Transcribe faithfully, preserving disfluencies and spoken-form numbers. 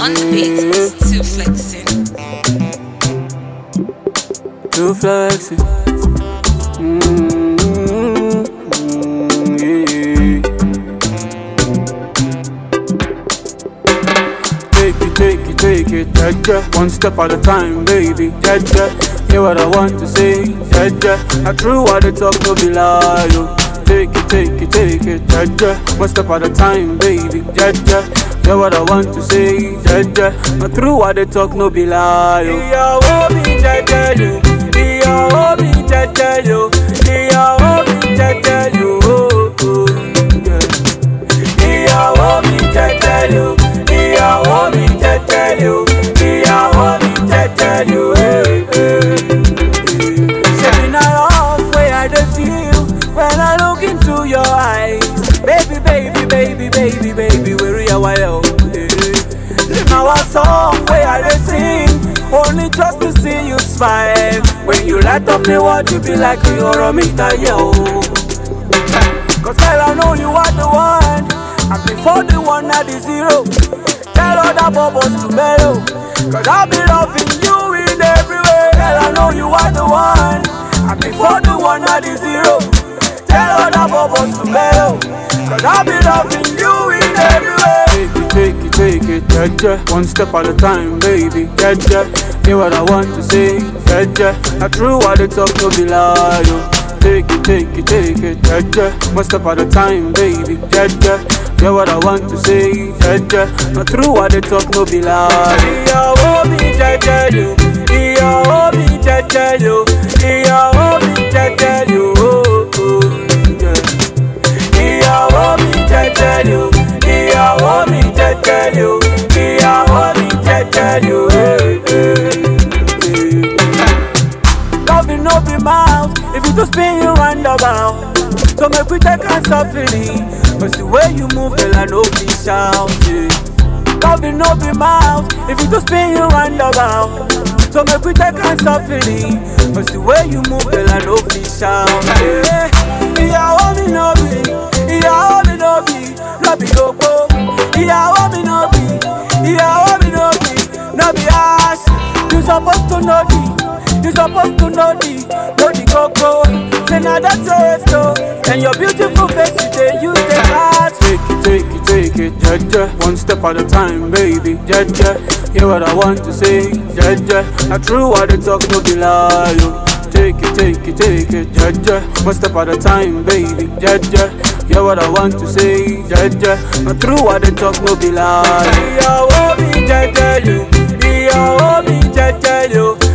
On the beat, it's too flexing. Too flexing. Mm-hmm. Yeah. Take it, take it, take it, jaja. One step at a time, baby, jaja. Hear what I want to say, jaja. Not true what they talk, no be lie, yo. Take it, take it, take it, jaja. One step at a time, baby, jaja. Hear what I want to say, jaja. Not true what they talk, no be lie, yo. Ìyàwó mi jẹ́jẹ́ yo, ìyàwó mi jẹ́jẹ́ yo, ìyàwó mi jẹ́jẹ́ yo, ìyàwó mi jẹ́jẹ́ yo, ìyàwó mi jẹ́jẹ́ yo, ìyàwó mi jẹ́jẹ́ yo. Shebi na love wey I dey feel when I look into your eyes, baby, baby, baby, baby, baby, where you are, yo. This na our song wey I dey sing, only just to see you smile. When you light up the world, you be like you're a meter, yo. Cause girl, I know you are the one, and before the one, not the zero. Tell other bubbles to mellow, cause I'll be loving you in every way. Girl, I know you are the one, and before the one, not the zero. Tell other bubbles to mellow, cause I'll be loving you in every way. Take it, take it, take it, jaja. One step at a time, baby, jaja. Hear what I want to say, jaja. Not true what they talk, no be lie, yo. Take it, take it, take it, jaja. One step at a time, baby, jaja. Hear what I want to say, jaja. Not true what they talk, no be lie. Ìyàwó mi jẹ́jẹ́ yo, ìyàwó mi jẹ́jẹ́ yo, ìyàwó mi jẹ́jẹ́ yo, ìyàwó mi jẹ́jẹ́ yo, ìyàwó mi jẹ́jẹ́ yo, ìyàwó mi jẹ́jẹ́ yo. Loving no be mouth, if you just spin you round about. So make we take hands softly, cause the way you move, girl, I know be shouting. Loving no be mouth, if you just spin you round about. So make we take hands softly, cause the way you move, girl, I know be shouting. Ìyàwó mi no be, ìyàwó mi no be, no be gbogbo. Ìyàwó mi no be, ìyàwó mi no be, no be ass. You supposed to know the, you supposed to know the, know the coco. Say na that taste oh, and your beautiful face you dey use the heart. Take it, take it, take it, jaja. One step at a time, baby, jaja. Hear what I want to say, jaja. Not true what they talk, no be lie, yo. Take it, take it, take it, jaja. One step at a time, baby, jaja. Hear what I want to say, jaja. Not true what they talk, no be lie. Ìyàwó mi jẹ́jẹ́ yo, ìyàwó mi jẹ́jẹ́ yo.